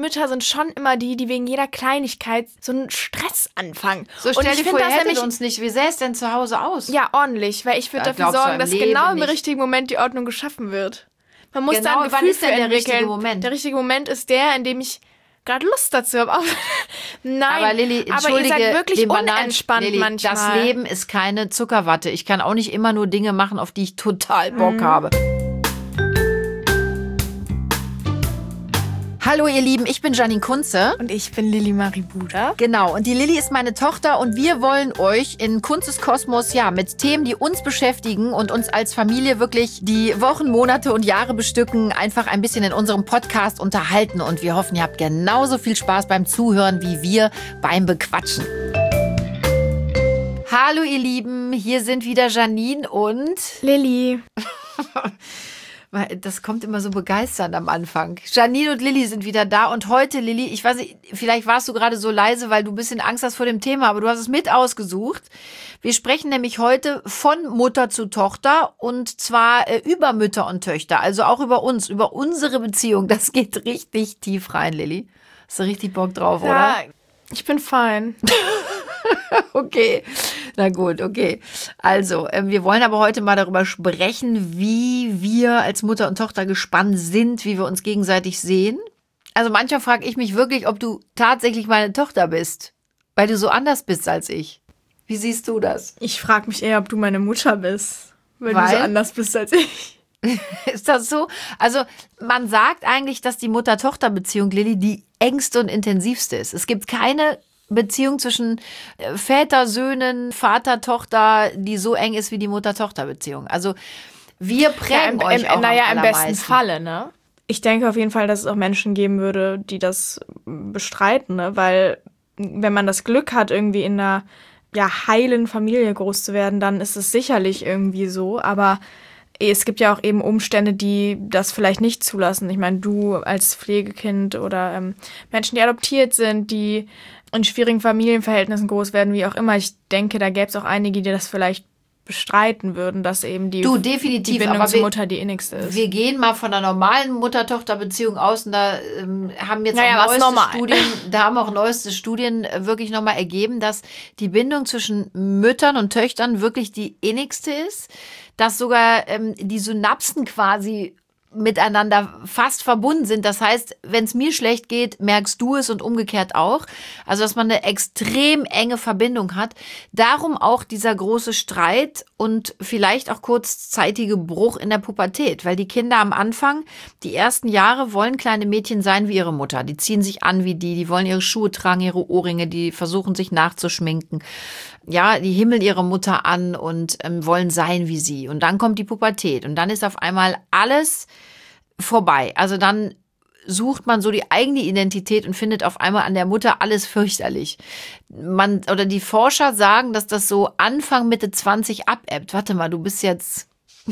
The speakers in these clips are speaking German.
Mütter sind schon immer die wegen jeder Kleinigkeit so einen Stress anfangen. So stell dir vor, ihr hättet uns nicht. Wie sähe es denn zu Hause aus? Ja, ordentlich, weil ich würde dafür sorgen, dass genau im richtigen Moment die Ordnung geschaffen wird. Man muss da ein Gefühl für entwickeln. Der richtige Moment? Der richtige Moment ist der, in dem ich gerade Lust dazu habe. Nein, aber Lilly, entschuldige, aber ihr seid wirklich unentspannt Lilly, manchmal. Das Leben ist keine Zuckerwatte. Ich kann auch nicht immer nur Dinge machen, auf die ich total Bock habe. Hallo ihr Lieben, ich bin Janine Kunze. Und ich bin Lilly Marie Buda. Genau, und die Lilly ist meine Tochter und wir wollen euch in Kunzes Kosmos mit Themen, die uns beschäftigen und uns als Familie wirklich die Wochen, Monate und Jahre bestücken, einfach ein bisschen in unserem Podcast unterhalten. Und wir hoffen, ihr habt genauso viel Spaß beim Zuhören wie wir beim Bequatschen. Hallo ihr Lieben, hier sind wieder Janine und Lilly. Das kommt immer so begeisternd am Anfang. Janine und Lilly sind wieder da und heute, Lilly, ich weiß nicht, vielleicht warst du gerade so leise, weil du ein bisschen Angst hast vor dem Thema, aber du hast es mit ausgesucht. Wir sprechen nämlich heute von Mutter zu Tochter und zwar über Mütter und Töchter, also auch über uns, über unsere Beziehung. Das geht richtig tief rein, Lilly. Hast du richtig Bock drauf, oder? Ja, ich bin fein. Okay, na gut, okay. Also, wir wollen aber heute mal darüber sprechen, wie wir als Mutter und Tochter gespannt sind, wie wir uns gegenseitig sehen. Also manchmal frage ich mich wirklich, ob du tatsächlich meine Tochter bist, weil du so anders bist als ich. Wie siehst du das? Ich frage mich eher, ob du meine Mutter bist, weil du so anders bist als ich. Ist das so? Also man sagt eigentlich, dass die Mutter-Tochter-Beziehung, Lilly, die engste und intensivste ist. Es gibt keine Beziehung zwischen Väter, Söhnen, Vater, Tochter, die so eng ist wie die Mutter-Tochter-Beziehung. Also wir prägen euch auch im besten Falle, ne? Ich denke auf jeden Fall, dass es auch Menschen geben würde, die das bestreiten, ne? Weil wenn man das Glück hat, irgendwie in einer heilen Familie groß zu werden, dann ist es sicherlich irgendwie so, aber es gibt ja auch eben Umstände, die das vielleicht nicht zulassen. Ich meine, du als Pflegekind oder Menschen, die adoptiert sind, die in schwierigen Familienverhältnissen groß werden, wie auch immer. Ich denke, da gäbe es auch einige, die das vielleicht bestreiten würden, dass eben die Bindung zur Mutter die innigste ist. Wir gehen mal von einer normalen Mutter-Tochter-Beziehung aus und da haben jetzt auch neueste Studien wirklich nochmal ergeben, dass die Bindung zwischen Müttern und Töchtern wirklich die innigste ist, dass sogar die Synapsen quasi miteinander fast verbunden sind. Das heißt, wenn es mir schlecht geht, merkst du es und umgekehrt auch. Also, dass man eine extrem enge Verbindung hat. Darum auch dieser große Streit und vielleicht auch kurzzeitige Bruch in der Pubertät. Weil die Kinder am Anfang, die ersten Jahre, wollen kleine Mädchen sein wie ihre Mutter. Die ziehen sich an wie die wollen ihre Schuhe tragen, ihre Ohrringe, die versuchen sich nachzuschminken. Ja, die himmeln ihre Mutter an und wollen sein wie sie. Und dann kommt die Pubertät und dann ist auf einmal alles vorbei. Also dann sucht man so die eigene Identität und findet auf einmal an der Mutter alles fürchterlich. Die Forscher sagen, dass das so Anfang, Mitte 20 abebbt. Warte mal, du bist jetzt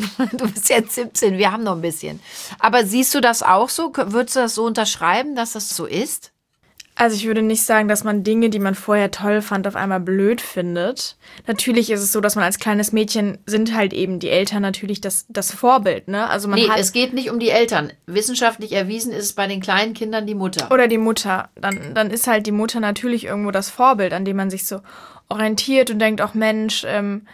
17, wir haben noch ein bisschen. Aber siehst du das auch so? Würdest du das so unterschreiben, dass das so ist? Also ich würde nicht sagen, dass man Dinge, die man vorher toll fand, auf einmal blöd findet. Natürlich ist es so, dass man als kleines Mädchen sind halt eben die Eltern natürlich das Vorbild, ne? Also es geht nicht um die Eltern. Wissenschaftlich erwiesen ist es bei den kleinen Kindern die Mutter. Oder die Mutter. Dann ist halt die Mutter natürlich irgendwo das Vorbild, an dem man sich so orientiert und denkt, ach Mensch,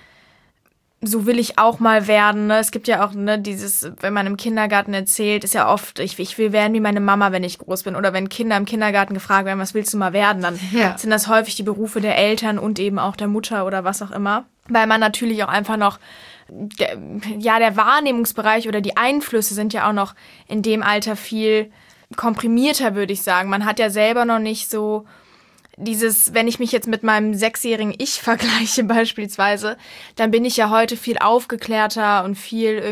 so will ich auch mal werden. Ne? Es gibt ja auch dieses, wenn man im Kindergarten erzählt, ist ja oft, ich will werden wie meine Mama, wenn ich groß bin. Oder wenn Kinder im Kindergarten gefragt werden, was willst du mal werden, dann sind das häufig die Berufe der Eltern und eben auch der Mutter oder was auch immer. Weil man natürlich auch einfach noch, der Wahrnehmungsbereich oder die Einflüsse sind ja auch noch in dem Alter viel komprimierter, würde ich sagen. Man hat ja selber noch nicht so wenn ich mich jetzt mit meinem 6-jährigen Ich vergleiche beispielsweise, dann bin ich ja heute viel aufgeklärter und viel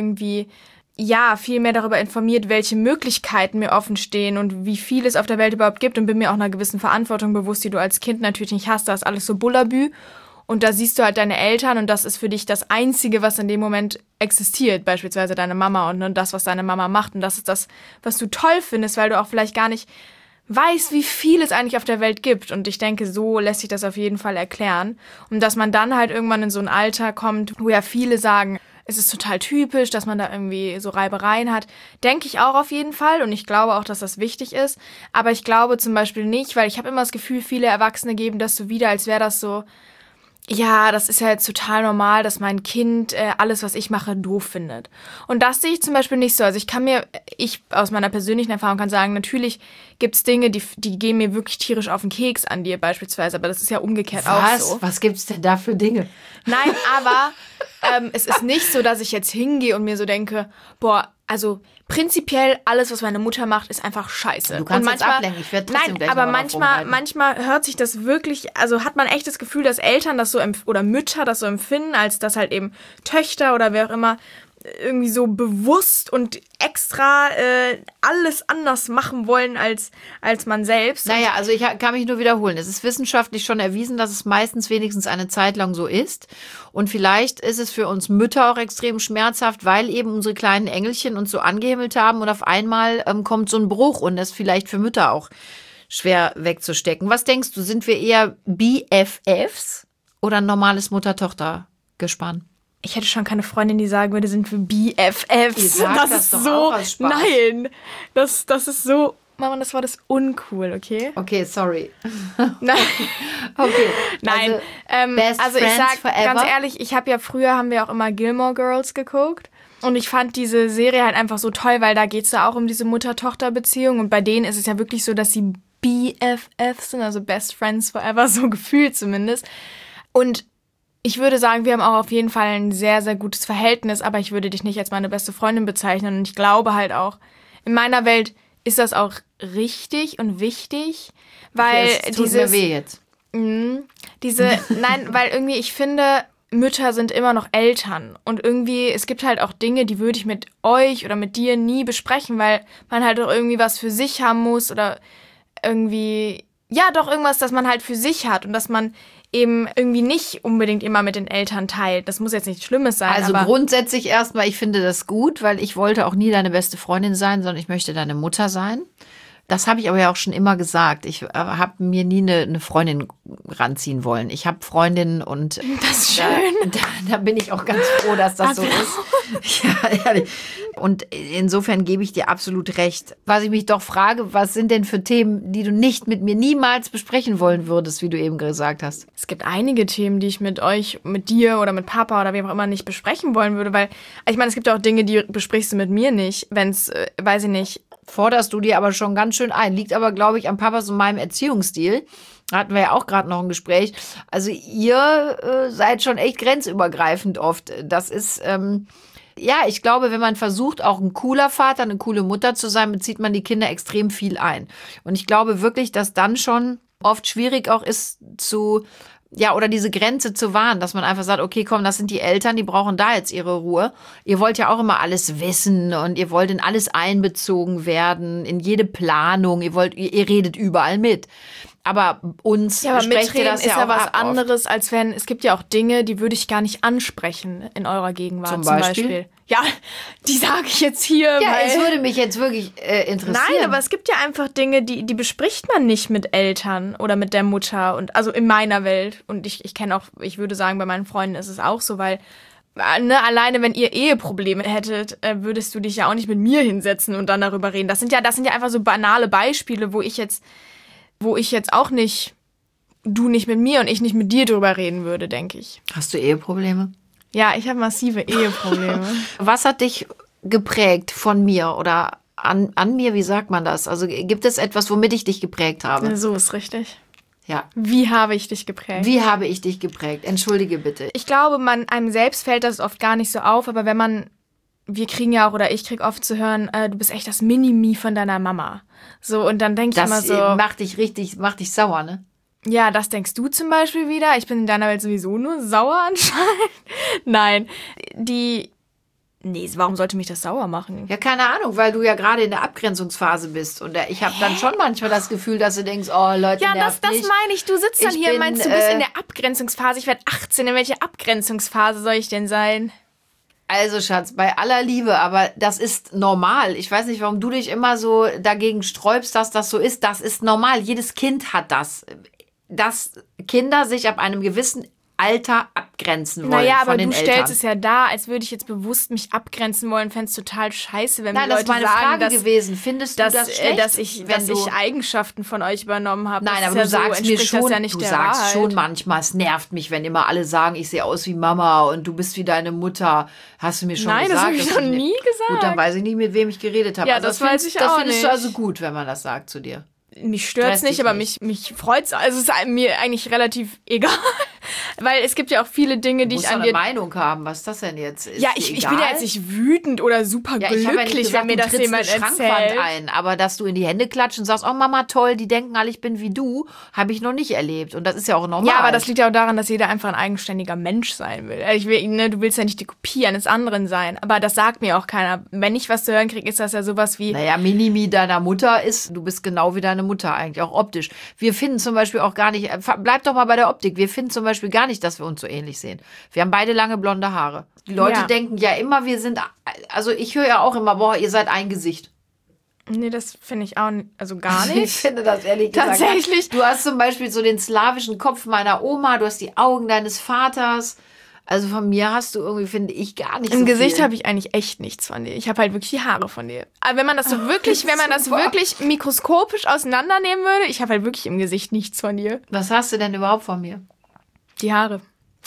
mehr darüber informiert, welche Möglichkeiten mir offen stehen und wie viel es auf der Welt überhaupt gibt und bin mir auch einer gewissen Verantwortung bewusst, die du als Kind natürlich nicht hast. Da ist alles so Bullabü und da siehst du halt deine Eltern und das ist für dich das Einzige, was in dem Moment existiert, beispielsweise deine Mama und das, was deine Mama macht und das ist das, was du toll findest, weil du auch vielleicht gar nicht weiß, wie viel es eigentlich auf der Welt gibt. Und ich denke, so lässt sich das auf jeden Fall erklären. Und dass man dann halt irgendwann in so ein Alter kommt, wo ja viele sagen, es ist total typisch, dass man da irgendwie so Reibereien hat. Denke ich auch auf jeden Fall und ich glaube auch, dass das wichtig ist. Aber ich glaube zum Beispiel nicht, weil ich habe immer das Gefühl, viele Erwachsene geben das so wieder, als wäre das so, ja, das ist ja jetzt total normal, dass mein Kind alles, was ich mache, doof findet. Und das sehe ich zum Beispiel nicht so. Also ich aus meiner persönlichen Erfahrung kann sagen, natürlich gibt's Dinge, die gehen mir wirklich tierisch auf den Keks an dir beispielsweise, aber das ist ja umgekehrt auch so. Was gibt's denn da für Dinge? Nein, aber es ist nicht so, dass ich jetzt hingehe und mir so denke, boah, also prinzipiell alles, was meine Mutter macht, ist einfach scheiße. Du kannst und manchmal, ablenken. Ich werde trotzdem gleich aber manchmal hört sich das wirklich, also hat man echt das Gefühl, dass Eltern das so oder Mütter das so empfinden, als dass halt eben Töchter oder wer auch immer irgendwie so bewusst und extra alles anders machen wollen als man selbst. Naja, also ich kann mich nur wiederholen. Es ist wissenschaftlich schon erwiesen, dass es meistens wenigstens eine Zeit lang so ist. Und vielleicht ist es für uns Mütter auch extrem schmerzhaft, weil eben unsere kleinen Engelchen uns so angehimmelt haben und auf einmal kommt so ein Bruch und das ist vielleicht für Mütter auch schwer wegzustecken. Was denkst du, sind wir eher BFFs oder ein normales Mutter-Tochter-Gespann? Ich hätte schon keine Freundin, die sagen würde, sind wir BFFs. Das ist doch so, auch aus Spaß. Nein, das ist so, Mama, das Wort ist uncool, okay? Okay, sorry. Nein. Okay. Nein. Also ich sag ganz ehrlich, früher haben wir auch immer Gilmore Girls geguckt. Und ich fand diese Serie halt einfach so toll, weil da geht's ja auch um diese Mutter-Tochter-Beziehung. Und bei denen ist es ja wirklich so, dass sie BFFs sind, also Best Friends Forever, so gefühlt zumindest. Und ich würde sagen, wir haben auch auf jeden Fall ein sehr, sehr gutes Verhältnis, aber ich würde dich nicht als meine beste Freundin bezeichnen. Und ich glaube halt auch, in meiner Welt ist das auch richtig und wichtig, weil es tut mir weh jetzt. Nein, weil irgendwie ich finde, Mütter sind immer noch Eltern. Und irgendwie, es gibt halt auch Dinge, die würde ich mit euch oder mit dir nie besprechen, weil man halt auch irgendwie was für sich haben muss oder irgendwie, ja doch irgendwas, das man halt für sich hat und dass man eben irgendwie nicht unbedingt immer mit den Eltern teilt. Das muss jetzt nichts Schlimmes sein. Also aber grundsätzlich erstmal, ich finde das gut, weil ich wollte auch nie deine beste Freundin sein, sondern ich möchte deine Mutter sein. Das habe ich aber ja auch schon immer gesagt. Ich habe mir nie eine Freundin ranziehen wollen. Ich habe Freundinnen und das ist schön. Da bin ich auch ganz froh, dass das so ist. Ja, ehrlich. Und insofern gebe ich dir absolut recht. Was ich mich doch frage, was sind denn für Themen, die du nicht mit mir niemals besprechen wollen würdest, wie du eben gesagt hast? Es gibt einige Themen, die ich mit euch, mit dir oder mit Papa oder wem auch immer nicht besprechen wollen würde, weil, ich meine, es gibt auch Dinge, die besprichst du mit mir nicht, wenn es, weiß ich nicht. Forderst du dir aber schon ganz schön ein. Liegt aber, glaube ich, an Papas und meinem Erziehungsstil. Da hatten wir ja auch gerade noch ein Gespräch. Also ihr seid schon echt grenzübergreifend oft. Das ist, ja, ich glaube, wenn man versucht, auch ein cooler Vater, eine coole Mutter zu sein, bezieht man die Kinder extrem viel ein. Und ich glaube wirklich, dass dann schon oft schwierig auch ist oder diese Grenze zu wahren, dass man einfach sagt, okay, komm, das sind die Eltern, die brauchen da jetzt ihre Ruhe. Ihr wollt ja auch immer alles wissen und ihr wollt in alles einbezogen werden, in jede Planung, ihr redet überall mit. Aber uns sprecht ihr das ja auch ab. Was anderes, als wenn, es gibt ja auch Dinge, die würde ich gar nicht ansprechen in eurer Gegenwart zum Beispiel. Ja, die sage ich jetzt hier. Ja, es würde mich jetzt wirklich interessieren. Nein, aber es gibt ja einfach Dinge, die bespricht man nicht mit Eltern oder mit der Mutter. Und also in meiner Welt. Und ich kenne auch, ich würde sagen, bei meinen Freunden ist es auch so, weil alleine wenn ihr Eheprobleme hättet, würdest du dich ja auch nicht mit mir hinsetzen und dann darüber reden. Das sind ja einfach so banale Beispiele, wo ich jetzt auch nicht, du nicht mit mir und ich nicht mit dir drüber reden würde, denke ich. Hast du Eheprobleme? Ja, ich habe massive Eheprobleme. Was hat dich geprägt von mir oder an mir, wie sagt man das? Also gibt es etwas, womit ich dich geprägt habe? So ist richtig. Ja. Wie habe ich dich geprägt? Wie habe ich dich geprägt? Entschuldige bitte. Ich glaube, einem selbst fällt das oft gar nicht so auf, aber wir kriegen ja auch, oder ich krieg oft zu hören, du bist echt das Mini-Me von deiner Mama. So, und dann denke ich immer so. Das macht dich sauer, ne? Ja, das denkst du zum Beispiel wieder. Ich bin in deiner Welt sowieso nur sauer anscheinend. Nein, warum sollte mich das sauer machen? Ja, keine Ahnung, weil du ja gerade in der Abgrenzungsphase bist. Und ich habe dann schon manchmal das Gefühl, dass du denkst, oh Leute, ja, das meine ich. Du sitzt dann hier und meinst, du bist in der Abgrenzungsphase. Ich werde 18. In welche Abgrenzungsphase soll ich denn sein? Also Schatz, bei aller Liebe, aber das ist normal. Ich weiß nicht, warum du dich immer so dagegen sträubst, dass das so ist. Das ist normal. Jedes Kind hat das. Dass Kinder sich ab einem gewissen Alter abgrenzen wollen naja, aber von den du Eltern. stellst es ja da, als würde ich jetzt bewusst mich abgrenzen wollen, fände es total scheiße, wenn Nein, mir Leute das war eine sagen, Frage gewesen. Findest du das schlecht, dass ich Eigenschaften von euch übernommen habe? Nein, aber du sagst mir schon, du sagst schon manchmal, es nervt mich, wenn immer alle sagen, ich sehe aus wie Mama und du bist wie deine Mutter. Hast du mir schon gesagt? Nein, das habe ich noch nie gesagt. Gut, dann weiß ich nicht, mit wem ich geredet habe. Ja, also das weiß ich auch nicht. Das findest du also gut, wenn man das sagt zu dir? Mich stört's nicht, aber mich freut's. Also es ist mir eigentlich relativ egal. Weil es gibt ja auch viele Dinge, die ich an dir... eine Meinung haben, was das denn jetzt ist. Ja, ich bin ja jetzt nicht wütend oder super glücklich, wenn mir das jemand erzählt. Ein, aber dass du in die Hände klatscht und sagst, oh Mama, toll, die denken alle, ich bin wie du, habe ich noch nicht erlebt. Und das ist ja auch normal. Ja, aber das liegt ja auch daran, dass jeder einfach ein eigenständiger Mensch sein will. Du willst ja nicht die Kopie eines anderen sein. Aber das sagt mir auch keiner. Wenn ich was zu hören kriege, ist das ja sowas wie... Naja, Minimi deiner Mutter ist, du bist genau wie deine Mutter eigentlich, auch optisch. Wir finden zum Beispiel auch gar nicht, bleib doch mal bei der Optik, wir finden zum Beispiel gar nicht, dass wir uns so ähnlich sehen. Wir haben beide lange blonde Haare. Die Leute denken ja immer, wir sind, also ich höre ja auch immer, boah, ihr seid ein Gesicht. Nee, das finde ich auch gar nicht. Ich finde das ehrlich gesagt. Tatsächlich. Du hast zum Beispiel so den slawischen Kopf meiner Oma, du hast die Augen deines Vaters. Also von mir hast du irgendwie, finde ich, gar nichts. Im Gesicht habe ich eigentlich echt nichts von dir. Ich habe halt wirklich die Haare von dir. Aber wenn man das so wirklich, mikroskopisch auseinandernehmen würde, ich habe halt wirklich im Gesicht nichts von dir. Was hast du denn überhaupt von mir? Die Haare.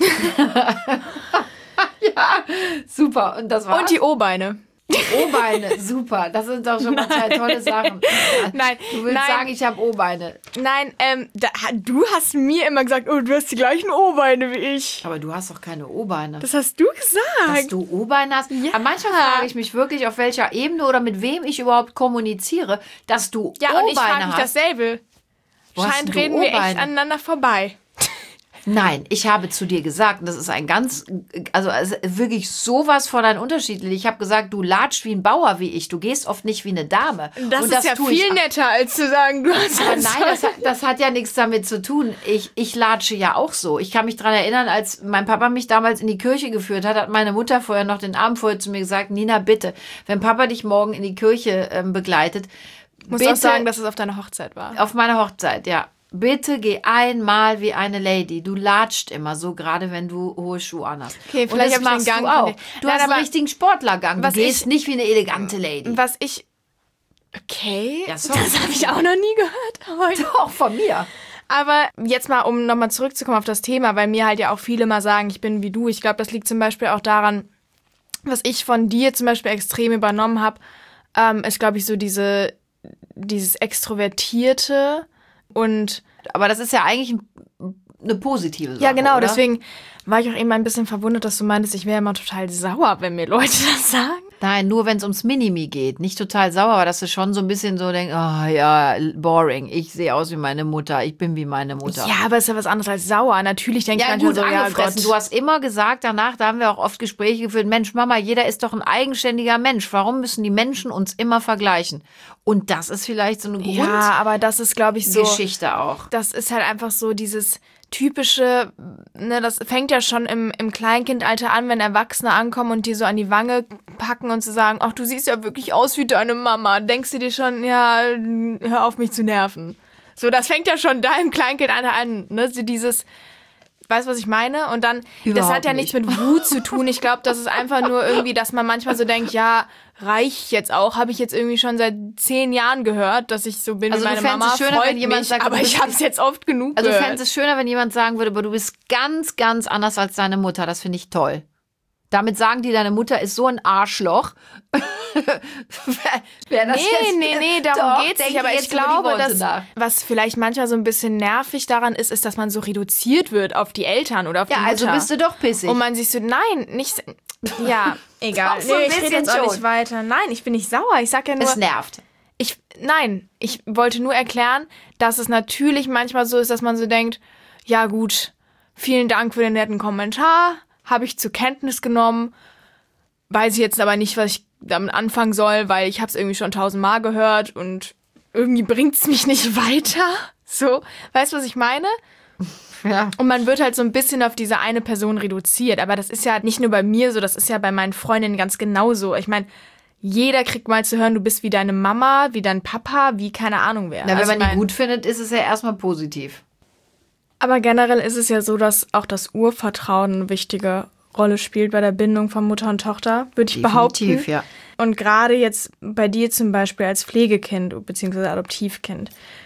Ja, super. Und das war's? Und die O-Beine. O-Beine, super. Das sind doch schon mal zwei tolle Sachen. Nein, du willst sagen, ich habe O-Beine. Nein, du hast mir immer gesagt, oh, du hast die gleichen O-Beine wie ich. Aber du hast doch keine O-Beine. Das hast du gesagt. Dass du O-Beine hast? Ja. Aber manchmal frage ich mich wirklich, auf welcher Ebene oder mit wem ich überhaupt kommuniziere, dass du O-Beine hast. Ja, und ich frage mich dasselbe. Scheint reden wir echt aneinander vorbei. Nein, ich habe zu dir gesagt, und das ist also wirklich sowas von ein Unterschied. Ich habe gesagt, du latscht wie ein Bauer wie ich, du gehst oft nicht wie eine Dame. Das ist ja viel netter, als zu sagen, du hast... Aber nein, das hat ja nichts damit zu tun. Ich latsche ja auch so. Ich kann mich daran erinnern, als mein Papa mich damals in die Kirche geführt hat, hat meine Mutter vorher noch den Abend vorher zu mir gesagt, Nina, bitte, wenn Papa dich morgen in die Kirche begleitet... Ich muss auch sagen, dass es auf deiner Hochzeit war. Auf meiner Hochzeit, ja. Bitte geh einmal wie eine Lady. Du latscht immer so, gerade wenn du hohe Schuhe anhast. Okay, vielleicht habe ich den Gang auch. Du hast einen richtigen Sportlergang. Du gehst nicht wie eine elegante Lady. Okay, ja, das habe ich auch noch nie gehört. Doch, von mir. Aber jetzt mal, um nochmal zurückzukommen auf das Thema, weil mir halt ja auch viele mal sagen, ich bin wie du. Ich glaube, das liegt zum Beispiel auch daran, was ich von dir zum Beispiel extrem übernommen habe, ist, glaube ich, so dieses Extrovertierte. Aber das ist ja eigentlich eine positive Sache, ja, genau, oder? Deswegen war ich auch eben ein bisschen verwundert, dass du meintest, ich wäre immer total sauer, wenn mir Leute das sagen. Nein, nur wenn es ums Minimi geht. Nicht total sauer, aber dass du schon so ein bisschen so denkst, oh ja, boring, ich sehe aus wie meine Mutter, ich bin wie meine Mutter. Ja, aber es ist ja was anderes als sauer. Natürlich denke ich manchmal so, ja Gott. Du hast immer gesagt danach, da haben wir auch oft Gespräche geführt, Mensch, Mama, jeder ist doch ein eigenständiger Mensch. Warum müssen die Menschen uns immer vergleichen? Und das ist vielleicht so eine Ja, aber das ist, glaube ich, so... Geschichte auch. Das ist halt einfach so dieses... typische, ne, das fängt ja schon im Kleinkindalter an, wenn Erwachsene ankommen und dir so an die Wange packen und zu sagen, ach, du siehst ja wirklich aus wie deine Mama. Denkst du dir schon, ja, hör auf mich zu nerven. So, das fängt ja schon da im Kleinkindalter an, ne, so dieses, weißt du, was ich meine? Und dann, das hat ja nichts mit Wut zu tun. Ich glaube, das ist einfach nur irgendwie, dass man manchmal so denkt, ja, reicht jetzt auch, habe ich jetzt irgendwie schon seit 10 Jahren gehört, dass ich so bin wie meine Mama, freut mich, sagt, aber ich habe es jetzt oft genug gehört. Also du fändest es schöner, wenn jemand sagen würde, aber du bist ganz, ganz anders als deine Mutter, das finde ich toll. Damit sagen die, deine Mutter ist so ein Arschloch. Nee, darum geht's nicht. Aber ich glaube, dass was vielleicht manchmal so ein bisschen nervig daran ist, dass man so reduziert wird auf die Eltern oder auf die Mutter. Ja, also bist du doch pissig. Und man sich so, nein, nicht... Ja, egal. So ich rede jetzt auch nicht weiter. Nein, ich bin nicht sauer. Ich sag ja nur... Es nervt. Ich wollte nur erklären, dass es natürlich manchmal so ist, dass man so denkt, ja gut, vielen Dank für den netten Kommentar, habe ich zur Kenntnis genommen, weiß ich jetzt aber nicht, was ich damit anfangen soll, weil ich habe es irgendwie schon 1000-mal gehört und irgendwie bringt es mich nicht weiter. So, weißt du, was ich meine? Ja. Und man wird halt so ein bisschen auf diese eine Person reduziert. Aber das ist ja nicht nur bei mir so, das ist ja bei meinen Freundinnen ganz genauso. Ich meine, jeder kriegt mal zu hören, du bist wie deine Mama, wie dein Papa, wie keine Ahnung wer. Na, wenn man die gut findet, ist es ja erstmal positiv. Aber generell ist es ja so, dass auch das Urvertrauen eine wichtige Rolle spielt bei der Bindung von Mutter und Tochter, würde ich behaupten. Definitiv, ja. Und gerade jetzt bei dir zum Beispiel als Pflegekind bzw. Adoptivkind,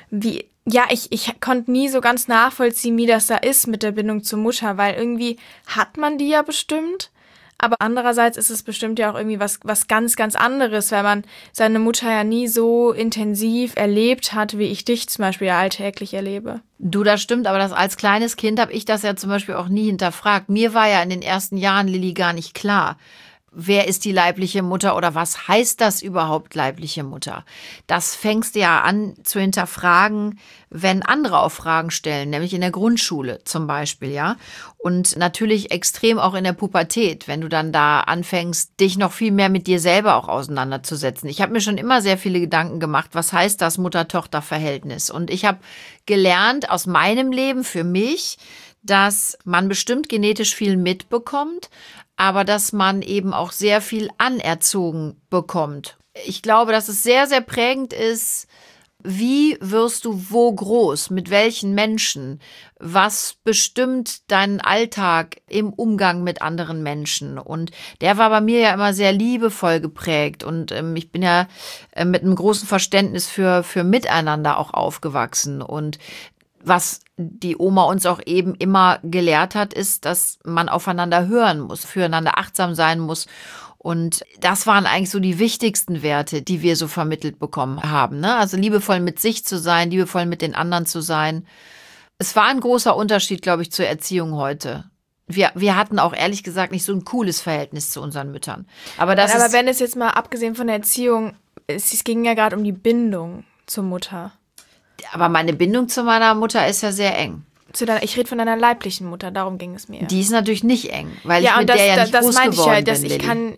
ich konnte nie so ganz nachvollziehen, wie das da ist mit der Bindung zur Mutter, weil irgendwie hat man die ja bestimmt, aber andererseits ist es bestimmt ja auch irgendwie was ganz, ganz anderes, weil man seine Mutter ja nie so intensiv erlebt hat, wie ich dich zum Beispiel ja alltäglich erlebe. Du, das stimmt, aber als kleines Kind habe ich das ja zum Beispiel auch nie hinterfragt. Mir war ja in den ersten Jahren, Lilly, gar nicht klar, wer ist die leibliche Mutter oder was heißt das überhaupt, leibliche Mutter? Das fängst du ja an zu hinterfragen, wenn andere auch Fragen stellen, nämlich in der Grundschule zum Beispiel, ja. Und natürlich extrem auch in der Pubertät, wenn du dann da anfängst, dich noch viel mehr mit dir selber auch auseinanderzusetzen. Ich habe mir schon immer sehr viele Gedanken gemacht, was heißt das Mutter-Tochter-Verhältnis? Und ich habe gelernt aus meinem Leben für mich, dass man bestimmt genetisch viel mitbekommt, aber dass man eben auch sehr viel anerzogen bekommt. Ich glaube, dass es sehr, sehr prägend ist, wie wirst du wo groß, mit welchen Menschen, was bestimmt deinen Alltag im Umgang mit anderen Menschen. Und der war bei mir ja immer sehr liebevoll geprägt und ich bin ja mit einem großen Verständnis für Miteinander auch aufgewachsen. Und was die Oma uns auch eben immer gelehrt hat, ist, dass man aufeinander hören muss, füreinander achtsam sein muss. Und das waren eigentlich so die wichtigsten Werte, die wir so vermittelt bekommen haben, ne? Also liebevoll mit sich zu sein, liebevoll mit den anderen zu sein. Es war ein großer Unterschied, glaube ich, zur Erziehung heute. Wir hatten auch ehrlich gesagt nicht so ein cooles Verhältnis zu unseren Müttern. Aber wenn es jetzt mal abgesehen von der Erziehung, es ging ja gerade um die Bindung zur Mutter. Aber meine Bindung zu meiner Mutter ist ja sehr eng. Ich rede von deiner leiblichen Mutter, darum ging es mir. Die ist natürlich nicht eng, weil ich mit der ja nicht groß geworden bin.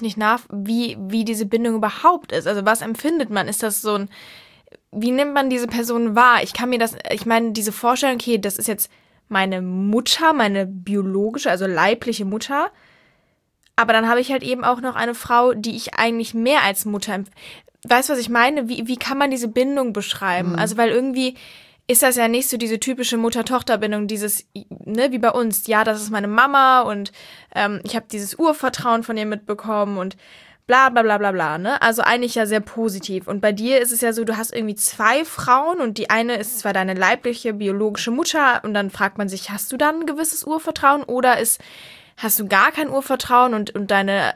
Wie diese Bindung überhaupt ist. Also was empfindet man? Ist das so wie nimmt man diese Person wahr? Ich meine, diese Vorstellung, okay, das ist jetzt meine Mutter, meine biologische, also leibliche Mutter. Aber dann habe ich halt eben auch noch eine Frau, die ich eigentlich mehr als Mutter empfinde. Weißt du, was ich meine? Wie kann man diese Bindung beschreiben? Mhm. Also, weil irgendwie ist das ja nicht so diese typische Mutter-Tochter-Bindung, dieses, ne, wie bei uns. Ja, das ist meine Mama und ich habe dieses Urvertrauen von ihr mitbekommen und bla bla bla bla bla, ne? Also eigentlich ja sehr positiv. Und bei dir ist es ja so, du hast irgendwie 2 Frauen und die eine ist zwar deine leibliche, biologische Mutter und dann fragt man sich, hast du dann ein gewisses Urvertrauen oder hast du gar kein Urvertrauen und deine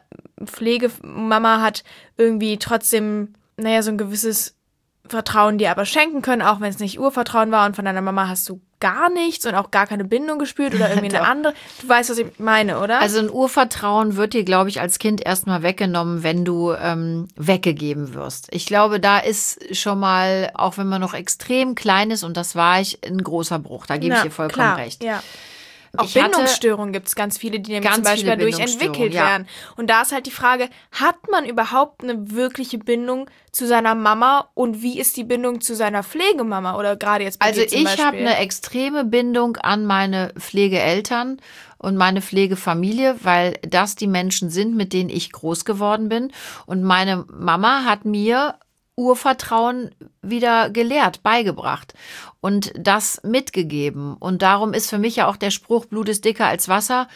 Pflegemama hat irgendwie trotzdem, so ein gewisses Vertrauen dir aber schenken können, auch wenn es nicht Urvertrauen war und von deiner Mama hast du gar nichts und auch gar keine Bindung gespürt oder irgendwie eine andere. Du weißt, was ich meine, oder? Also ein Urvertrauen wird dir, glaube ich, als Kind erstmal weggenommen, wenn du weggegeben wirst. Ich glaube, da ist schon mal, auch wenn man noch extrem klein ist, und das war ich, ein großer Bruch. Da gebe ich dir vollkommen recht. Ja. Auch Bindungsstörungen gibt es ganz viele, die nämlich zum Beispiel dadurch entwickelt werden. Und da ist halt die Frage, hat man überhaupt eine wirkliche Bindung zu seiner Mama und wie ist die Bindung zu seiner Pflegemama oder gerade jetzt bei dir zum Beispiel? Also ich habe eine extreme Bindung an meine Pflegeeltern und meine Pflegefamilie, weil das die Menschen sind, mit denen ich groß geworden bin. Und meine Mama hat mir Urvertrauen wieder gelehrt, beigebracht und das mitgegeben. Und darum ist für mich ja auch der Spruch, Blut ist dicker als Wasser,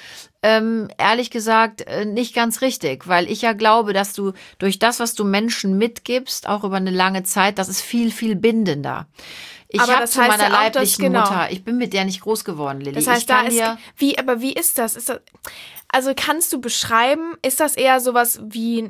ehrlich gesagt nicht ganz richtig, weil ich ja glaube, dass du durch das, was du Menschen mitgibst, auch über eine lange Zeit, das ist viel, viel bindender. Ich habe zu meiner leiblichen Mutter, ich bin mit der nicht groß geworden, Lilly. Das heißt, wie ist das? Also kannst du beschreiben, ist das eher sowas wie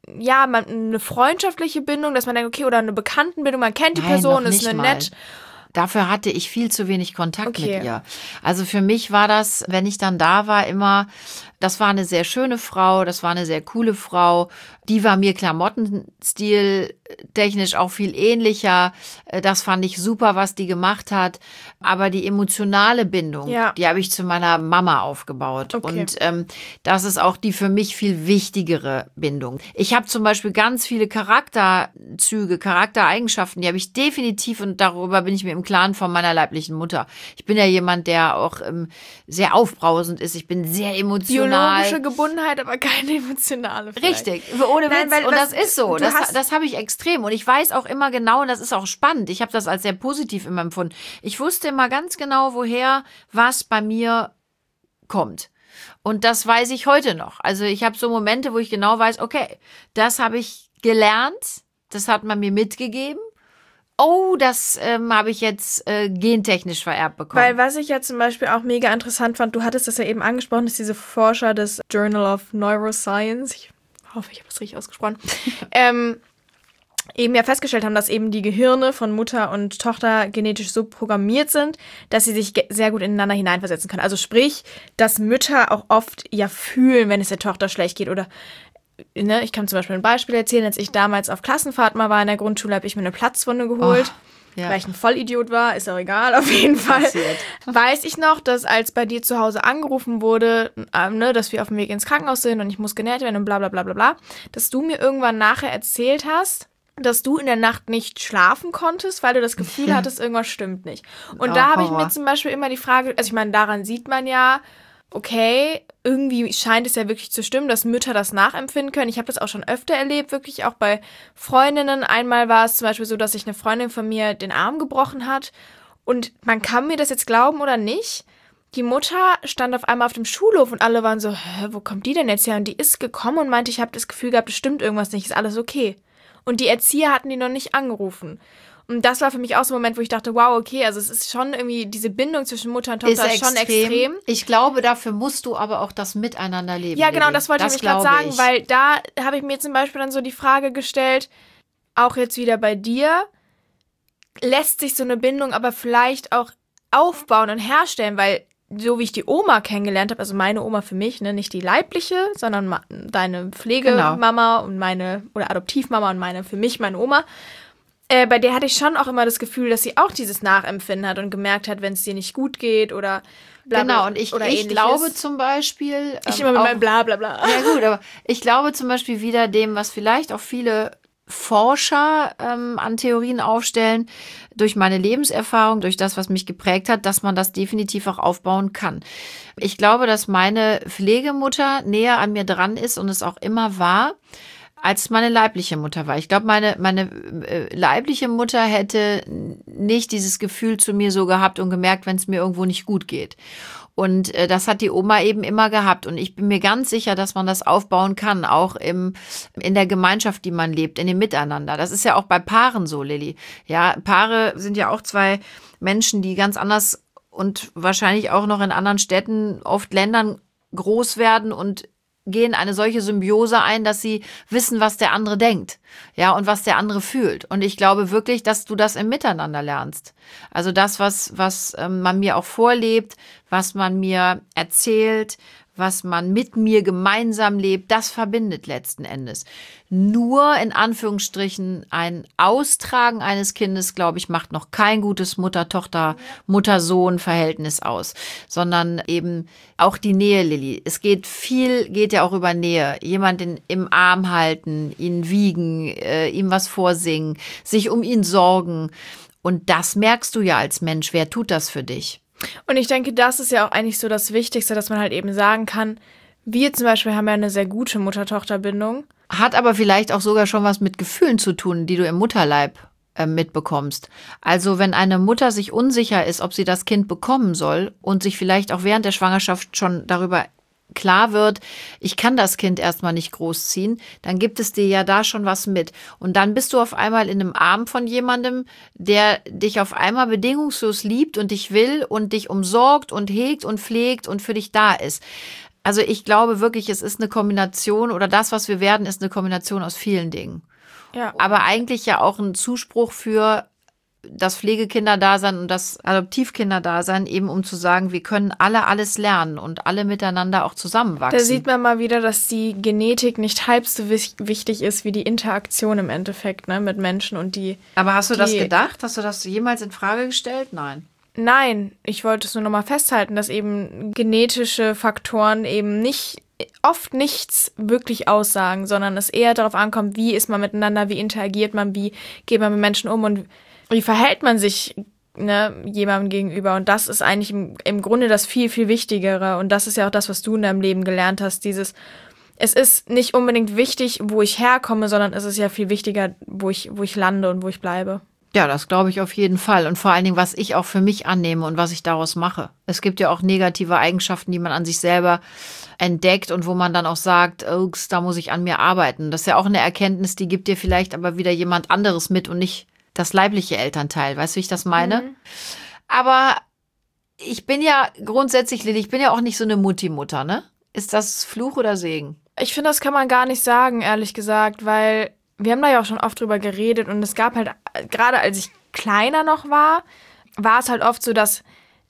eine freundschaftliche Bindung, dass man denkt, okay, oder eine Bekanntenbindung, man kennt die Person, ist eine nett. Dafür hatte ich viel zu wenig Kontakt mit ihr. Also für mich war das, wenn ich dann da war, immer, das war eine sehr schöne Frau, das war eine sehr coole Frau. Die war mir Klamottenstil technisch auch viel ähnlicher. Das fand ich super, was die gemacht hat. Aber die emotionale Bindung, die habe ich zu meiner Mama aufgebaut. Okay. Und das ist auch die für mich viel wichtigere Bindung. Ich habe zum Beispiel ganz viele Charakterzüge, Charaktereigenschaften, die habe ich definitiv, und darüber bin ich mir im Klaren, von meiner leiblichen Mutter. Ich bin ja jemand, der auch sehr aufbrausend ist. Ich bin sehr emotional. Biologische Gebundenheit, aber keine emotionale. Vielleicht. Richtig. ohne Witz. Und das ist so. Das habe ich extrem. Und ich weiß auch immer genau, und das ist auch spannend. Ich habe das als sehr positiv immer empfunden. Ich wusste immer ganz genau, woher was bei mir kommt. Und das weiß ich heute noch. Also ich habe so Momente, wo ich genau weiß, okay, das habe ich gelernt, das hat man mir mitgegeben. Oh, das habe ich jetzt gentechnisch vererbt bekommen. Weil was ich ja zum Beispiel auch mega interessant fand, du hattest das ja eben angesprochen, dass diese Forscher des Journal of Neuroscience, ich hoffe, ich habe das richtig ausgesprochen, eben ja festgestellt haben, dass eben die Gehirne von Mutter und Tochter genetisch so programmiert sind, dass sie sich sehr gut ineinander hineinversetzen können. Also sprich, dass Mütter auch oft ja fühlen, wenn es der Tochter schlecht geht oder ne, ich kann zum Beispiel ein Beispiel erzählen, als ich damals auf Klassenfahrt mal war in der Grundschule, habe ich mir eine Platzwunde geholt, weil ich ein Vollidiot war, ist auch egal, auf jeden Fall. Weiß ich noch, dass als bei dir zu Hause angerufen wurde, ne, dass wir auf dem Weg ins Krankenhaus sind und ich muss genäht werden und bla bla bla bla bla, dass du mir irgendwann nachher erzählt hast, dass du in der Nacht nicht schlafen konntest, weil du das Gefühl hattest, irgendwas stimmt nicht. Und da habe ich mir zum Beispiel immer die Frage, also ich meine, daran sieht man ja, okay, irgendwie scheint es ja wirklich zu stimmen, dass Mütter das nachempfinden können. Ich habe das auch schon öfter erlebt, wirklich auch bei Freundinnen. Einmal war es zum Beispiel so, dass sich eine Freundin von mir den Arm gebrochen hat. Und man kann mir das jetzt glauben oder nicht. Die Mutter stand auf einmal auf dem Schulhof und alle waren so, wo kommt die denn jetzt her? Und die ist gekommen und meinte, ich habe das Gefühl gehabt, es stimmt irgendwas nicht, ist alles okay. Und die Erzieher hatten die noch nicht angerufen. Und das war für mich auch so ein Moment, wo ich dachte, wow, okay, also es ist schon irgendwie, diese Bindung zwischen Mutter und Tochter ist schon extrem. Ich glaube, dafür musst du aber auch das Miteinander leben. Ja, genau, das wollte ich gerade sagen, weil da habe ich mir zum Beispiel dann so die Frage gestellt, auch jetzt wieder bei dir, lässt sich so eine Bindung aber vielleicht auch aufbauen und herstellen, weil so wie ich die Oma kennengelernt habe, also meine Oma für mich, ne, nicht die leibliche, sondern deine Pflegemama und oder Adoptivmama und meine Oma, bei der hatte ich schon auch immer das Gefühl, dass sie auch dieses Nachempfinden hat und gemerkt hat, wenn es dir nicht gut geht oder bla bla. Genau, und ich glaube zum Beispiel... ich immer mit meinem bla bla bla. Ja gut, aber ich glaube zum Beispiel wieder dem, was vielleicht auch viele Forscher an Theorien aufstellen, durch meine Lebenserfahrung, durch das, was mich geprägt hat, dass man das definitiv auch aufbauen kann. Ich glaube, dass meine Pflegemutter näher an mir dran ist und es auch immer war, als meine leibliche Mutter war. Ich glaube, meine leibliche Mutter hätte nicht dieses Gefühl zu mir so gehabt und gemerkt, wenn es mir irgendwo nicht gut geht. Und das hat die Oma eben immer gehabt. Und ich bin mir ganz sicher, dass man das aufbauen kann, auch in der Gemeinschaft, die man lebt, in dem Miteinander. Das ist ja auch bei Paaren so, Lilly. Ja, Paare sind ja auch zwei Menschen, die ganz anders und wahrscheinlich auch noch in anderen Städten, oft Ländern groß werden und gehen eine solche Symbiose ein, dass sie wissen, was der andere denkt, ja, und was der andere fühlt. Und ich glaube wirklich, dass du das im Miteinander lernst. Also das, was man mir auch vorlebt, was man mir erzählt, was man mit mir gemeinsam lebt, das verbindet letzten Endes. Nur in Anführungsstrichen ein Austragen eines Kindes, glaube ich, macht noch kein gutes Mutter-Tochter, Mutter-Sohn-Verhältnis aus, sondern eben auch die Nähe, Lilly. Geht ja auch über Nähe. Jemanden im Arm halten, ihn wiegen, ihm was vorsingen, sich um ihn sorgen. Und das merkst du ja als Mensch. Wer tut das für dich? Und ich denke, das ist ja auch eigentlich so das Wichtigste, dass man halt eben sagen kann, wir zum Beispiel haben ja eine sehr gute Mutter-Tochter-Bindung. Hat aber vielleicht auch sogar schon was mit Gefühlen zu tun, die du im Mutterleib mitbekommst. Also wenn eine Mutter sich unsicher ist, ob sie das Kind bekommen soll und sich vielleicht auch während der Schwangerschaft schon darüber klar wird, ich kann das Kind erstmal nicht großziehen, dann gibt es dir ja da schon was mit. Und dann bist du auf einmal in einem Arm von jemandem, der dich auf einmal bedingungslos liebt und dich will und dich umsorgt und hegt und pflegt und für dich da ist. Also ich glaube wirklich, es ist eine Kombination oder das, was wir werden, ist eine Kombination aus vielen Dingen. Ja. Aber eigentlich ja auch ein Zuspruch für das Pflegekinderdasein und das Adoptivkinderdasein, eben um zu sagen, wir können alle alles lernen und alle miteinander auch zusammenwachsen. Da sieht man mal wieder, dass die Genetik nicht halb so wichtig ist wie die Interaktion im Endeffekt, ne, mit Menschen und die. Aber hast du das gedacht? Hast du das jemals in Frage gestellt? Nein, ich wollte es nur nochmal festhalten, dass eben genetische Faktoren eben oft nichts wirklich aussagen, sondern es eher darauf ankommt, wie ist man miteinander, wie interagiert man, wie geht man mit Menschen um und wie verhält man sich, ne, jemandem gegenüber. Und das ist eigentlich im Grunde das viel, viel Wichtigere. Und das ist ja auch das, was du in deinem Leben gelernt hast, dieses es ist nicht unbedingt wichtig, wo ich herkomme, sondern es ist ja viel wichtiger, wo ich lande und wo ich bleibe. Ja, das glaube ich auf jeden Fall. Und vor allen Dingen, was ich auch für mich annehme und was ich daraus mache. Es gibt ja auch negative Eigenschaften, die man an sich selber entdeckt und wo man dann auch sagt, da muss ich an mir arbeiten. Das ist ja auch eine Erkenntnis, die gibt dir vielleicht aber wieder jemand anderes mit und nicht das leibliche Elternteil. Weißt du, wie ich das meine? Mhm. Aber ich bin ja grundsätzlich, Lilly, ich bin ja auch nicht so eine Mutti-Mutter, ne? Ist das Fluch oder Segen? Ich finde, das kann man gar nicht sagen, ehrlich gesagt, weil wir haben da ja auch schon oft drüber geredet und es gab halt, gerade als ich kleiner noch war es halt oft so, dass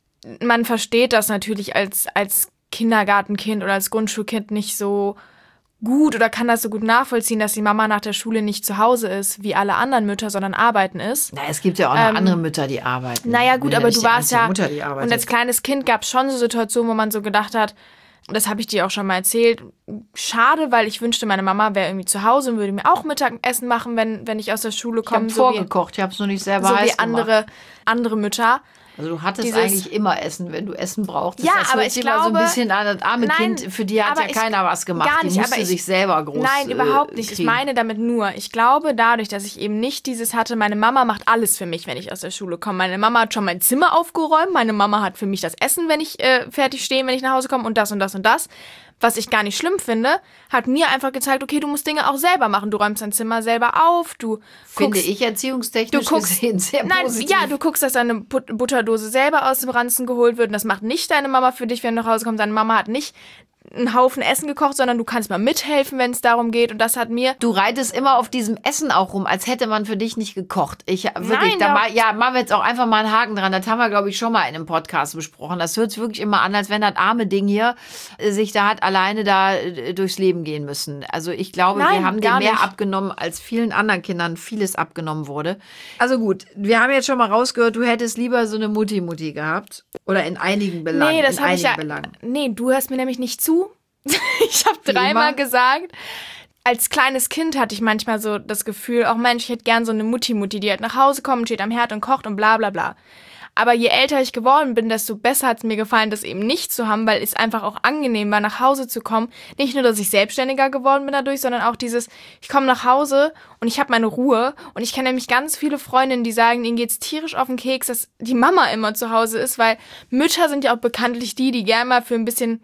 man versteht das natürlich als Kindergartenkind oder als Grundschulkind nicht so gut oder kann das so gut nachvollziehen, dass die Mama nach der Schule nicht zu Hause ist, wie alle anderen Mütter, sondern arbeiten ist. Na, es gibt ja auch noch andere Mütter, die arbeiten. Naja, gut, aber du warst ja, Mutter, und als kleines Kind gab es schon so Situationen, wo man so gedacht hat, das habe ich dir auch schon mal erzählt, schade, weil ich wünschte, meine Mama wäre irgendwie zu Hause und würde mir auch Mittagessen machen, wenn ich aus der Schule komme. Ich habe vorgekocht, ich habe es nur nicht selber heiß gemacht. So wie andere Mütter. Also du hattest eigentlich immer Essen, wenn du Essen brauchst. Ja, aber ich glaube, so ein bisschen an das arme Kind, für die hat ja keiner was gemacht. Gar nicht, die musste sich selber groß Nein, überhaupt nicht. Kriegen. Ich meine damit nur, ich glaube dadurch, dass ich eben nicht dieses hatte, meine Mama macht alles für mich, wenn ich aus der Schule komme. Meine Mama hat schon mein Zimmer aufgeräumt, meine Mama hat für mich das Essen, wenn ich fertig stehe, wenn ich nach Hause komme und das und das und das. Was ich gar nicht schlimm finde, hat mir einfach gezeigt, okay, du musst Dinge auch selber machen. Du räumst dein Zimmer selber auf, finde ich erziehungstechnisch gesehen sehr positiv. Ja, du guckst, dass deine Butterdose selber aus dem Ranzen geholt wird und das macht nicht deine Mama für dich, wenn du nach Hause kommst. Deine Mama hat nicht einen Haufen Essen gekocht, sondern du kannst mal mithelfen, wenn es darum geht und das hat mir... Du reitest immer auf diesem Essen auch rum, als hätte man für dich nicht gekocht. Machen wir jetzt auch einfach mal einen Haken dran. Das haben wir, glaube ich, schon mal in einem Podcast besprochen. Das hört sich wirklich immer an, als wenn das arme Ding hier sich da hat alleine da durchs Leben gehen müssen. Also ich glaube, wir haben dem mehr abgenommen, als vielen anderen Kindern vieles abgenommen wurde. Also gut, wir haben jetzt schon mal rausgehört, du hättest lieber so eine Mutti gehabt. Oder in einigen Belangen. Nee, das habe ich ja... Nee, du hörst mir nämlich nicht zu. Ich habe dreimal gesagt, als kleines Kind hatte ich manchmal so das Gefühl, auch Mensch, ich hätte gern so eine Mutti, die halt nach Hause kommt, steht am Herd und kocht und bla bla bla. Aber je älter ich geworden bin, desto besser hat es mir gefallen, das eben nicht zu haben, weil es einfach auch angenehm war, nach Hause zu kommen. Nicht nur, dass ich selbstständiger geworden bin dadurch, sondern auch dieses, ich komme nach Hause und ich habe meine Ruhe. Und ich kenne nämlich ganz viele Freundinnen, die sagen, ihnen geht's tierisch auf den Keks, dass die Mama immer zu Hause ist, weil Mütter sind ja auch bekanntlich die gerne mal für ein bisschen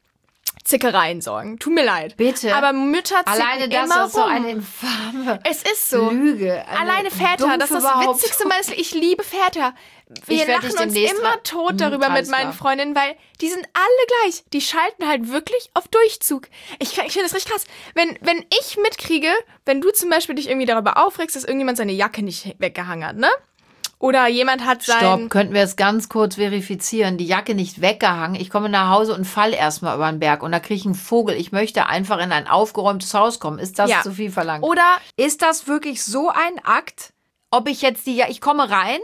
Zickereien sorgen. Tut mir leid. Bitte. Aber Mütter zicken alleine das immer ist so eine infame Es ist so. Lüge. Alleine Väter, das ist das Witzigste Mal. Ich liebe Väter. Wir lachen uns immer tot darüber mit meinen Freundinnen, weil die sind alle gleich. Die schalten halt wirklich auf Durchzug. Ich finde das richtig krass. Wenn ich mitkriege, wenn du zum Beispiel dich irgendwie darüber aufregst, dass irgendjemand seine Jacke nicht weggehangen hat, ne? Oder jemand hat Stopp, könnten wir es ganz kurz verifizieren. Die Jacke nicht weggehangen. Ich komme nach Hause und fall erstmal über den Berg. Und da kriege ich einen Vogel. Ich möchte einfach in ein aufgeräumtes Haus kommen. Ist das zu viel verlangt? Oder ist das wirklich so ein Akt, ob ich jetzt ich komme rein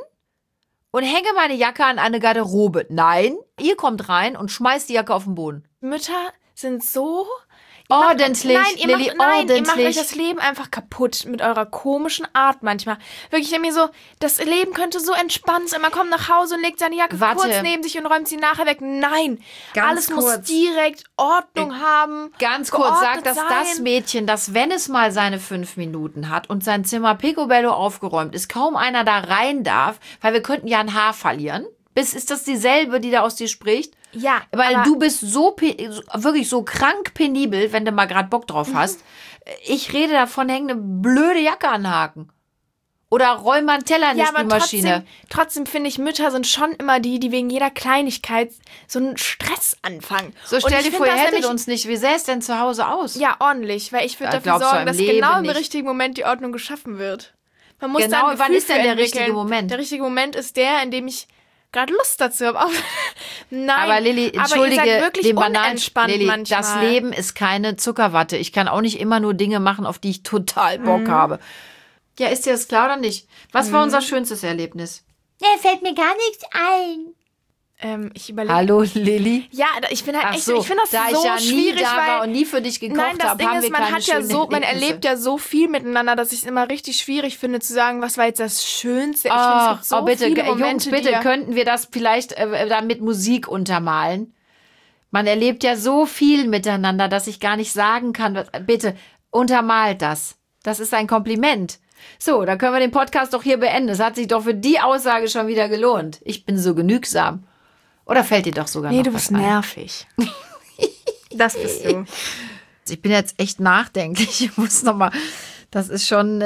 und hänge meine Jacke an eine Garderobe? Nein, ihr kommt rein und schmeißt die Jacke auf den Boden. Mütter sind so... Ordentlich, Lilly, ihr macht euch das Leben einfach kaputt mit eurer komischen Art manchmal. Wirklich, ich denke mir so, das Leben könnte so entspannt sein. Man kommt nach Hause und legt seine Jacke kurz neben sich und räumt sie nachher weg. Nein, alles muss direkt Ordnung haben. Ganz kurz, sagt das Mädchen, dass wenn es mal seine 5 Minuten hat und sein Zimmer picobello aufgeräumt ist, kaum einer da rein darf, weil wir könnten ja ein Haar verlieren. Ist das dieselbe, die da aus dir spricht? Ja. Weil du bist wirklich so krank penibel, wenn du mal gerade Bock drauf hast. Ich rede davon, häng eine blöde Jacke anhaken. Oder räum mal einen Teller in die Spülmaschine. Trotzdem finde ich, Mütter sind schon immer die wegen jeder Kleinigkeit so einen Stress anfangen. So stell dir vor, ihr hättet uns nicht. Wie sähe es denn zu Hause aus? Ja, ordentlich. Weil ich würde dafür sorgen, dass genau im richtigen Moment die Ordnung geschaffen wird. Man muss dann wann ist denn der richtige Moment? Der richtige Moment ist der, in dem ich gerade Lust dazu habe. Nein, aber Lilly, entschuldige, aber ihr seid wirklich unentspannt Lilly, manchmal. Das Leben ist keine Zuckerwatte. Ich kann auch nicht immer nur Dinge machen, auf die ich total Bock habe. Ja, ist dir das klar oder nicht? Was war unser schönstes Erlebnis? Fällt mir gar nichts ein. Ich überlege. Hallo, Lilly? Ja, ich bin halt echt, ich finde das so schwierig, weil und nie für dich gekocht habe. Nein, das Ding ist, man erlebt ja so viel miteinander, dass ich es immer richtig schwierig finde zu sagen, was war jetzt das Schönste. Ich finde, es gibt so bitte, viele Momente, Jungs, bitte könnten wir das vielleicht dann mit Musik untermalen. Man erlebt ja so viel miteinander, dass ich gar nicht sagen kann, bitte untermalt das. Das ist ein Kompliment. So, dann können wir den Podcast doch hier beenden. Es hat sich doch für die Aussage schon wieder gelohnt. Ich bin so genügsam. Oder fällt dir doch sogar noch was ein? Nee, du bist nervig. Das bist du. Ich bin jetzt echt nachdenklich. Ich muss nochmal, das ist schon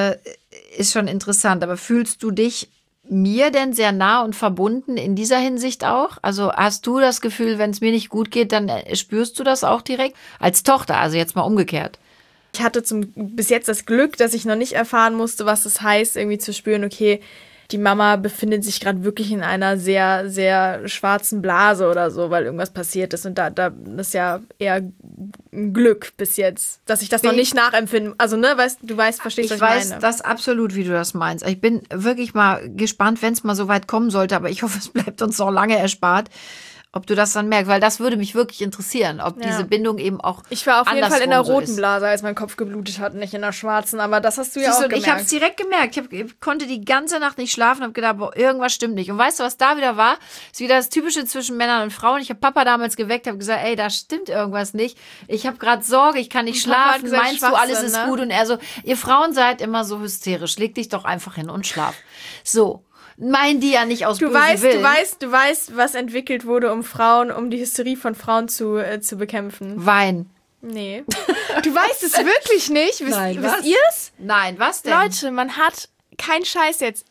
interessant. Aber fühlst du dich mir denn sehr nah und verbunden in dieser Hinsicht auch? Also hast du das Gefühl, wenn es mir nicht gut geht, dann spürst du das auch direkt? Als Tochter, also jetzt mal umgekehrt. Ich hatte bis jetzt das Glück, dass ich noch nicht erfahren musste, was es heißt, irgendwie zu spüren, okay, die Mama befindet sich gerade wirklich in einer sehr, sehr schwarzen Blase oder so, weil irgendwas passiert ist. Und da ist ja eher ein Glück bis jetzt, dass ich das noch nicht nachempfinde. Also, ne, verstehst du, was ich meine? Ich weiß das absolut, wie du das meinst. Ich bin wirklich mal gespannt, wenn es mal so weit kommen sollte, aber ich hoffe, es bleibt uns noch lange erspart, ob du das dann merkst, weil das würde mich wirklich interessieren, ob diese Bindung eben auch Ich war auf jeden Fall in der roten so Blase, als mein Kopf geblutet hat, nicht in der schwarzen, aber das hast du ja auch gemerkt. Ich habe es direkt gemerkt. Ich konnte die ganze Nacht nicht schlafen, habe gedacht, boah, irgendwas stimmt nicht. Und weißt du, was da wieder war? Ist wieder das Typische zwischen Männern und Frauen. Ich habe Papa damals geweckt, habe gesagt, ey, da stimmt irgendwas nicht. Ich habe gerade Sorge, ich kann nicht schlafen. Gesagt, meinst du, alles ist gut? Und er so, ihr Frauen seid immer so hysterisch. Leg dich doch einfach hin und schlaf. So. Meinen die ja nicht aus bösem Willen. Du weißt, was entwickelt wurde, um die Hysterie von Frauen zu bekämpfen. Wein. Nee. Du weißt es wirklich nicht? Wisst ihr es? Nein, was denn? Leute, man hat kein Scheiß jetzt.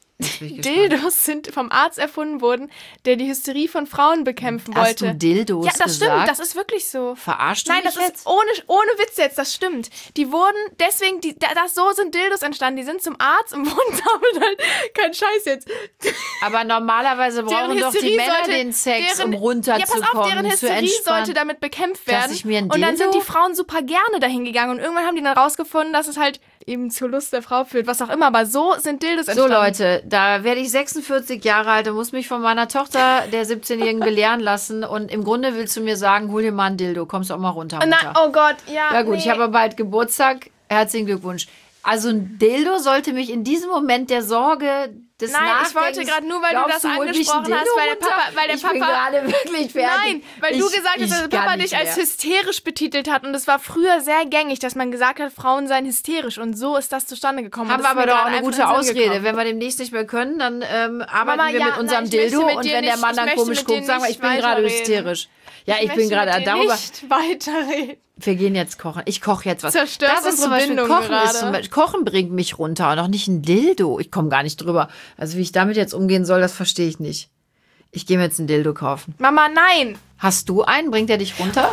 Dildos sind vom Arzt erfunden worden, der die Hysterie von Frauen bekämpfen wollte. Hast du Dildos gesagt? Ja, das stimmt, das ist wirklich so. Verarscht du mich jetzt? Nein, das ist ohne Witz jetzt, das stimmt. Die wurden, deswegen, so sind Dildos entstanden. Die sind zum Arzt und wurden damit halt, kein Scheiß jetzt. Aber normalerweise brauchen doch die Männer den Sex, um runterzukommen, ja, pass auf, deren Hysterie sollte damit bekämpft werden. Und dann sind die Frauen super gerne dahin gegangen und irgendwann haben die dann rausgefunden, dass es halt eben zur Lust der Frau führt, was auch immer, aber so sind Dildos entstanden. So Leute, da werde ich 46 Jahre alt und muss mich von meiner Tochter, der 17-Jährigen, belehren lassen und im Grunde willst du mir sagen, hol dir mal ein Dildo, kommst du auch mal runter, Mutter. Na, oh Gott, ja. Ja gut, ich habe bald Geburtstag, herzlichen Glückwunsch. Also ein Dildo sollte mich in diesem Moment der Sorge des Nachdenkens... ich wollte gerade nur, weil du das angesprochen hast, weil der Papa... Ich bin gerade wirklich fertig. Nein, weil du gesagt hast, dass der Papa dich als hysterisch betitelt hat und es war früher sehr gängig, dass man gesagt hat, Frauen seien hysterisch und so ist das zustande gekommen. Haben wir aber doch auch eine gute Ausrede. Wenn wir demnächst nicht mehr können, dann arbeiten wir mit unserem Dildo und wenn der Mann dann komisch guckt, sagen wir, ich bin gerade hysterisch. Ja, ich bin gerade darüber... nicht weiterreden. Wir gehen jetzt kochen. Ich koche jetzt was. Zerstörst das ist zum Beispiel Kochen. Kochen bringt mich runter und auch nicht ein Dildo. Ich komme gar nicht drüber. Also wie ich damit jetzt umgehen soll, das verstehe ich nicht. Ich gehe mir jetzt ein Dildo kaufen. Mama, nein! Hast du einen? Bringt er dich runter?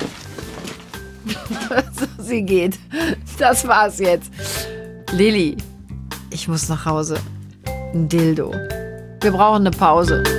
So, sie geht. Das war's jetzt. Lilly, ich muss nach Hause. Ein Dildo. Wir brauchen eine Pause.